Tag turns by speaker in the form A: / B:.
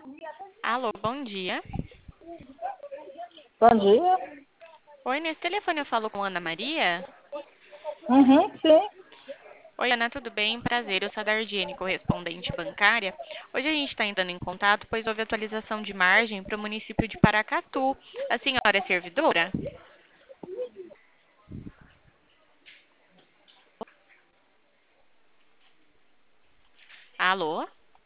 A: Alô, bom dia.
B: Bom dia.
A: Oi, nesse telefone eu falo com Ana Maria.
B: Uhum, sim.
A: Oi, Ana, tudo bem? Prazer, eu sou a Dardiene, correspondente bancária. Hoje a gente está entrando em contato, pois houve atualização de margem para o município de Paracatu. A senhora é servidora? Alô?